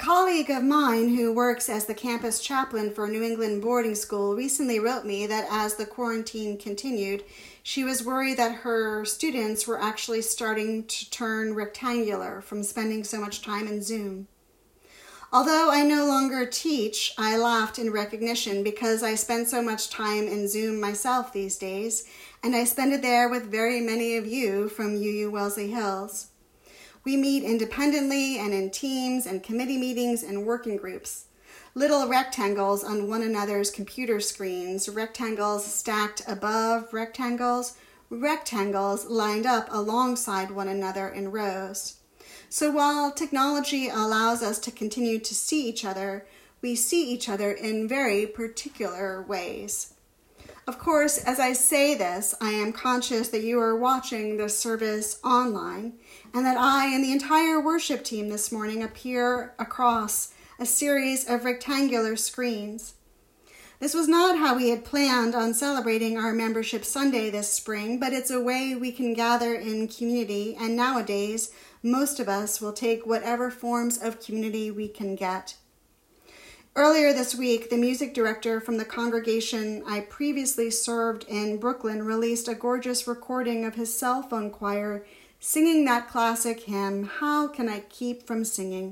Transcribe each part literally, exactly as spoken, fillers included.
colleague of mine who works as the campus chaplain for a New England boarding school recently wrote me that as the quarantine continued, she was worried that her students were actually starting to turn rectangular from spending so much time in Zoom. Although I no longer teach, I laughed in recognition because I spend so much time in Zoom myself these days, and I spend it there with very many of you from U U Wellesley Hills. We meet independently and in teams and committee meetings and working groups. Little rectangles on one another's computer screens, rectangles stacked above rectangles, rectangles lined up alongside one another in rows. So while technology allows us to continue to see each other, we see each other in very particular ways. Of course, as I say this, I am conscious that you are watching this service online and that I and the entire worship team this morning appear across a series of rectangular screens. This was not how we had planned on celebrating our Membership Sunday this spring, but it's a way we can gather in community, and nowadays, most of us will take whatever forms of community we can get. Earlier this week, the music director from the congregation I previously served in Brooklyn released a gorgeous recording of his cell phone choir singing that classic hymn, How Can I Keep From Singing?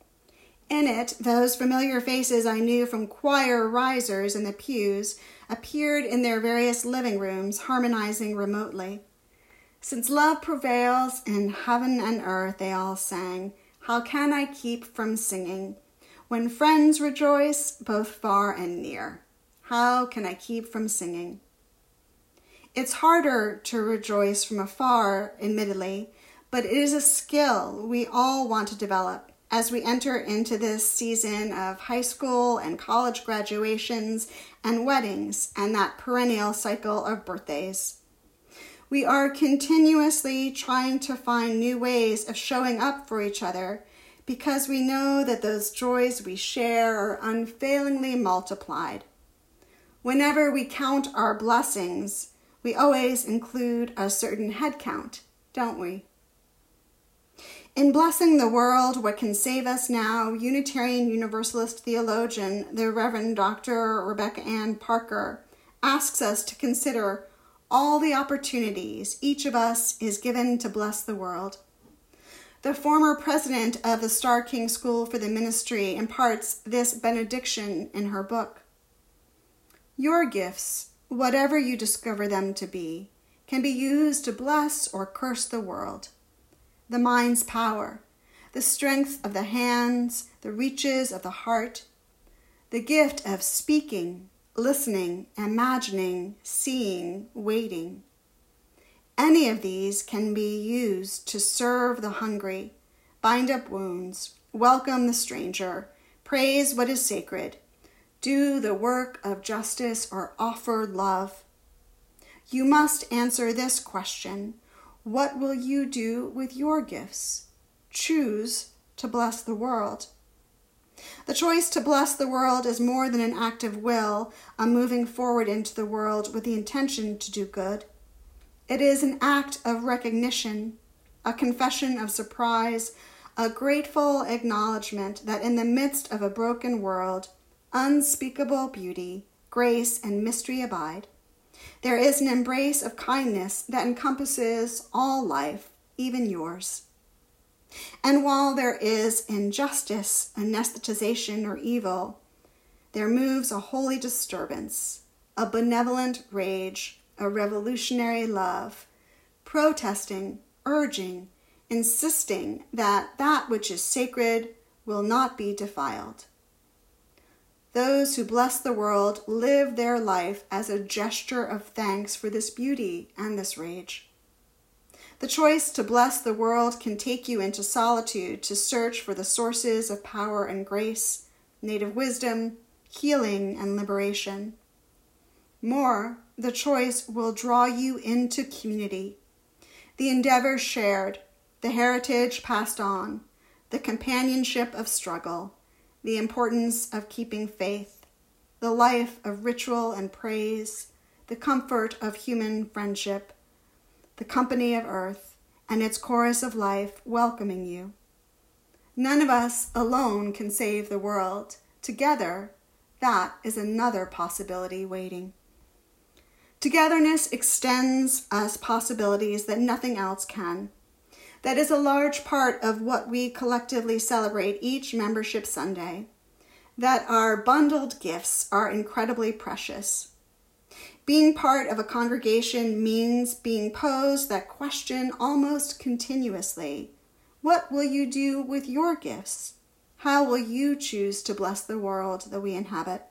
In it, those familiar faces I knew from choir risers in the pews appeared in their various living rooms, harmonizing remotely. Since love prevails in heaven and earth, they all sang, How can I keep from singing? When friends rejoice, both far and near. How can I keep from singing? It's harder to rejoice from afar, admittedly, but it is a skill we all want to develop as we enter into this season of high school and college graduations and weddings and that perennial cycle of birthdays. We are continuously trying to find new ways of showing up for each other because we know that those joys we share are unfailingly multiplied. Whenever we count our blessings, we always include a certain head count, don't we? In Blessing the World, What Can Save Us Now, Unitarian Universalist theologian, the Reverend Doctor Rebecca Ann Parker, asks us to consider all the opportunities each of us is given to bless the world. The former president of the Starr King School for the Ministry imparts this benediction in her book. Your gifts, whatever you discover them to be, can be used to bless or curse the world. The mind's power, the strength of the hands, the reaches of the heart, the gift of speaking, listening, imagining, seeing, waiting. Any of these can be used to serve the hungry, bind up wounds, welcome the stranger, praise what is sacred, do the work of justice, or offer love. You must answer this question. What will you do with your gifts? Choose to bless the world. The choice to bless the world is more than an act of will, a moving forward into the world with the intention to do good. It is an act of recognition, a confession of surprise, a grateful acknowledgement that in the midst of a broken world, unspeakable beauty, grace, and mystery abide. There is an embrace of kindness that encompasses all life, even yours. And while there is injustice, anesthetization, or evil, there moves a holy disturbance, a benevolent rage, a revolutionary love, protesting, urging, insisting that that which is sacred will not be defiled. Those who bless the world live their life as a gesture of thanks for this beauty and this rage. The choice to bless the world can take you into solitude to search for the sources of power and grace, native wisdom, healing, and liberation. More, the choice will draw you into community, the endeavor shared, the heritage passed on, the companionship of struggle, the importance of keeping faith, the life of ritual and praise, the comfort of human friendship, the company of earth, and its chorus of life welcoming you. None of us alone can save the world. Together, that is another possibility waiting. Togetherness extends us possibilities that nothing else can. That is a large part of what we collectively celebrate each membership Sunday. That our bundled gifts are incredibly precious. Being part of a congregation means being posed that question almost continuously. What will you do with your gifts? How will you choose to bless the world that we inhabit?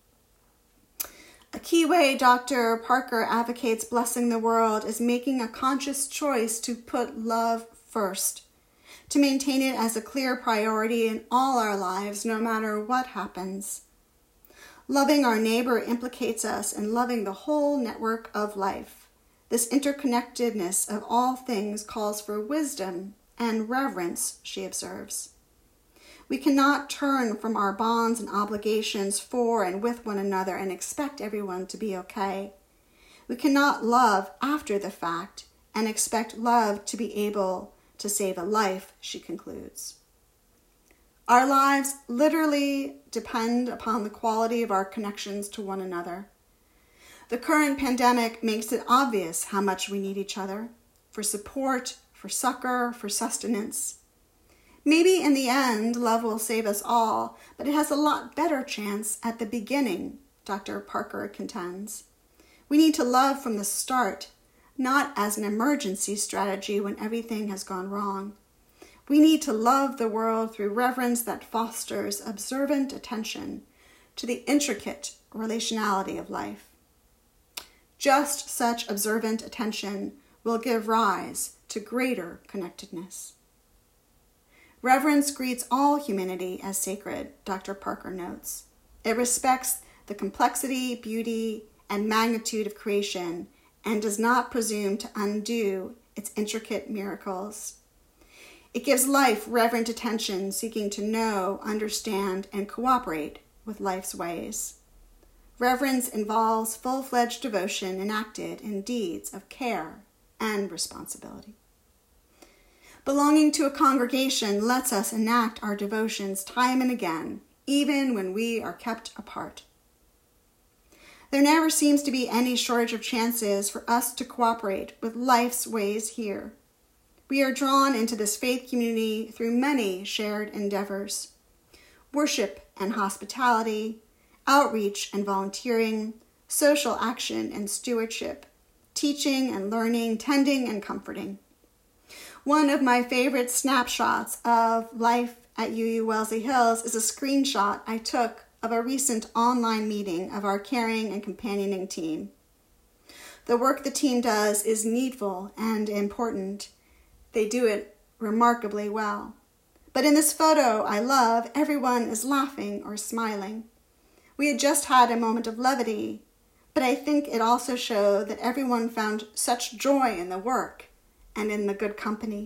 A key way Doctor Parker advocates blessing the world is making a conscious choice to put love first, to maintain it as a clear priority in all our lives, no matter what happens. Loving our neighbor implicates us in loving the whole network of life. This interconnectedness of all things calls for wisdom and reverence, she observes. We cannot turn from our bonds and obligations for and with one another and expect everyone to be okay. We cannot love after the fact and expect love to be able to save a life, she concludes. Our lives literally depend upon the quality of our connections to one another. The current pandemic makes it obvious how much we need each other for support, for succor, for sustenance. Maybe in the end, love will save us all, but it has a lot better chance at the beginning, Doctor Parker contends. We need to love from the start, not as an emergency strategy when everything has gone wrong. We need to love the world through reverence that fosters observant attention to the intricate relationality of life. Just such observant attention will give rise to greater connectedness. Reverence greets all humanity as sacred, Doctor Parker notes. It respects the complexity, beauty, and magnitude of creation and does not presume to undo its intricate miracles. It gives life reverent attention, seeking to know, understand, and cooperate with life's ways. Reverence involves full-fledged devotion enacted in deeds of care and responsibility. Belonging to a congregation lets us enact our devotions time and again, even when we are kept apart. There never seems to be any shortage of chances for us to cooperate with life's ways here. We are drawn into this faith community through many shared endeavors: worship and hospitality, outreach and volunteering, social action and stewardship, teaching and learning, tending and comforting. One of my favorite snapshots of life at U U Wellesley Hills is a screenshot I took of a recent online meeting of our caring and companioning team. The work the team does is needful and important. They do it remarkably well. But in this photo I love, everyone is laughing or smiling. We had just had a moment of levity, but I think it also showed that everyone found such joy in the work and in the good company.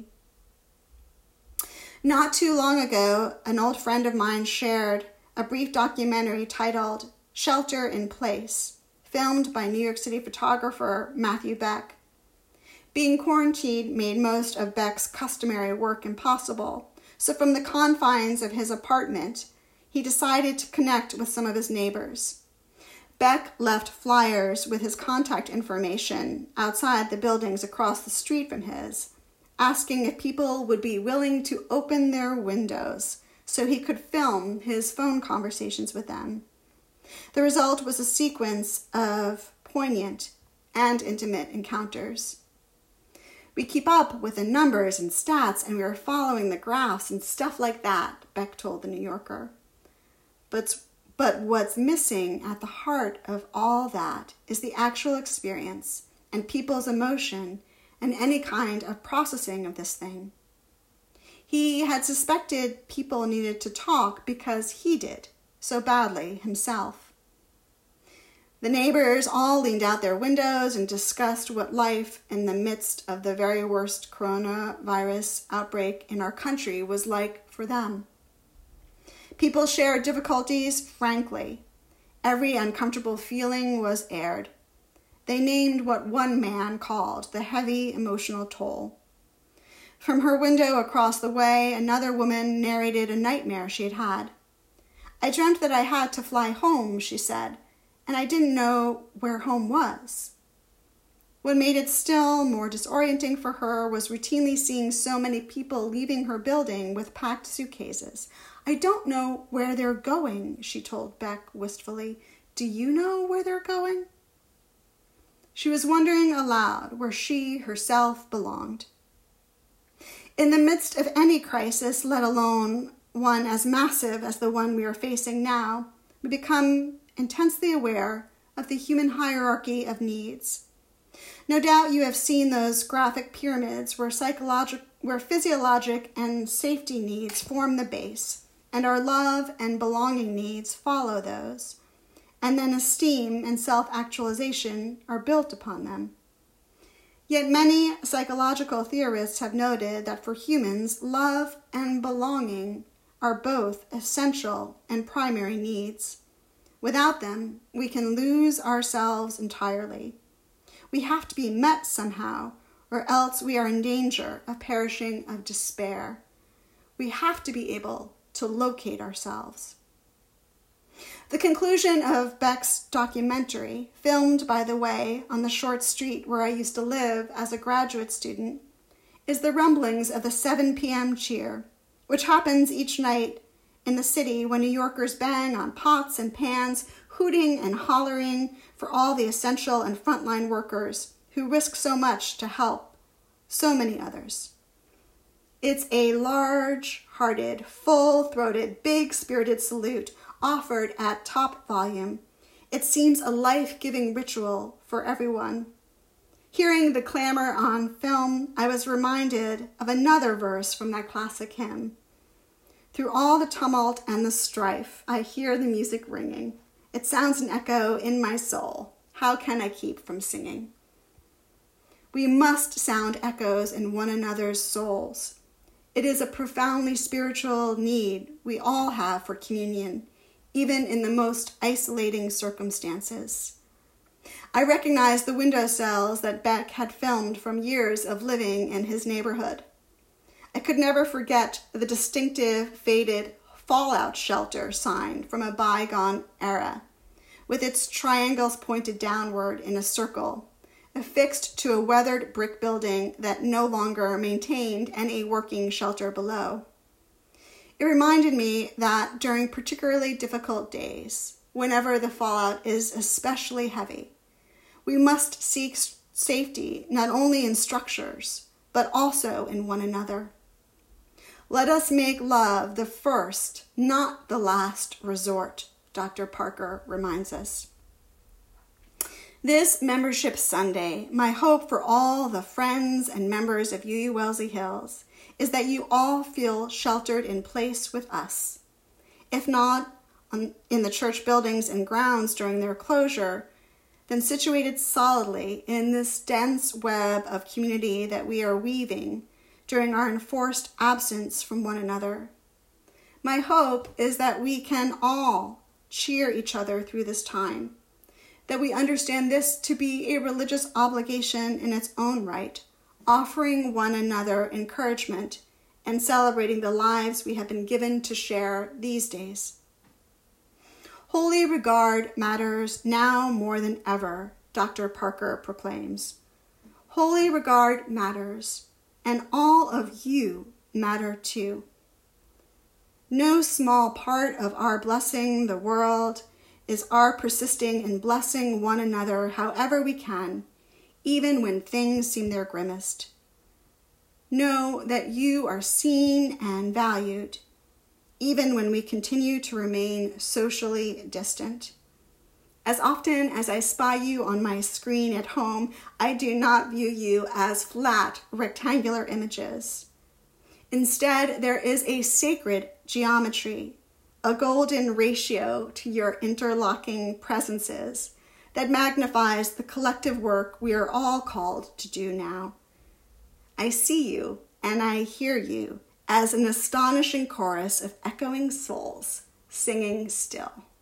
Not too long ago, an old friend of mine shared a brief documentary titled Shelter in Place, filmed by New York City photographer Matthew Beck. Being quarantined made most of Beck's customary work impossible, so from the confines of his apartment, he decided to connect with some of his neighbors. Beck left flyers with his contact information outside the buildings across the street from his, asking if people would be willing to open their windows so he could film his phone conversations with them. The result was a sequence of poignant and intimate encounters. We keep up with the numbers and stats, and we are following the graphs and stuff like that, Beck told the New Yorker. But But what's missing at the heart of all that is the actual experience and people's emotion and any kind of processing of this thing. He had suspected people needed to talk because he did so badly himself. The neighbors all leaned out their windows and discussed what life in the midst of the very worst coronavirus outbreak in our country was like for them. People shared difficulties frankly. Every uncomfortable feeling was aired. They named what one man called the heavy emotional toll. From her window across the way, another woman narrated a nightmare she had had. "I dreamt that I had to fly home," she said, "and I didn't know where home was." What made it still more disorienting for her was routinely seeing so many people leaving her building with packed suitcases. "I don't know where they're going," she told Beck wistfully. "Do you know where they're going?" She was wondering aloud where she herself belonged. In the midst of any crisis, let alone one as massive as the one we are facing now, we become intensely aware of the human hierarchy of needs. No doubt you have seen those graphic pyramids where psychologic, where physiologic and safety needs form the base, and our love and belonging needs follow those, and then esteem and self-actualization are built upon them. Yet many psychological theorists have noted that for humans, love and belonging are both essential and primary needs. Without them, we can lose ourselves entirely. We have to be met somehow, or else we are in danger of perishing of despair. We have to be able to locate ourselves. The conclusion of Beck's documentary, filmed, by the way, on the short street where I used to live as a graduate student, is the rumblings of the seven p.m. cheer, which happens each night in the city when New Yorkers bang on pots and pans, hooting and hollering for all the essential and frontline workers who risk so much to help so many others. It's a large-hearted, full-throated, big-spirited salute offered at top volume. It seems a life-giving ritual for everyone. Hearing the clamor on film, I was reminded of another verse from that classic hymn. "Through all the tumult and the strife, I hear the music ringing. It sounds an echo in my soul. How can I keep from singing?" We must sound echoes in one another's souls. It is a profoundly spiritual need we all have for communion, even in the most isolating circumstances. I recognized the windowsills that Beck had filmed from years of living in his neighborhood. I could never forget the distinctive, faded fallout shelter sign from a bygone era, with its triangles pointed downward in a circle, affixed to a weathered brick building that no longer maintained any working shelter below. It reminded me that during particularly difficult days, whenever the fallout is especially heavy, we must seek safety not only in structures, but also in one another. Let us make love the first, not the last resort, Doctor Parker reminds us. This Membership Sunday, my hope for all the friends and members of U U Wellesley Hills is that you all feel sheltered in place with us. If not on, in the church buildings and grounds during their closure, then situated solidly in this dense web of community that we are weaving during our enforced absence from one another. My hope is that we can all cheer each other through this time, that we understand this to be a religious obligation in its own right, offering one another encouragement and celebrating the lives we have been given to share these days. Holy regard matters now more than ever, Doctor Parker proclaims. Holy regard matters, and all of you matter too. No small part of our blessing the world is our persisting in blessing one another however we can, even when things seem their grimmest. Know that you are seen and valued, even when we continue to remain socially distant. As often as I spy you on my screen at home, I do not view you as flat, rectangular images. Instead, there is a sacred geometry, a golden ratio to your interlocking presences that magnifies the collective work we are all called to do now. I see you and I hear you as an astonishing chorus of echoing souls singing still.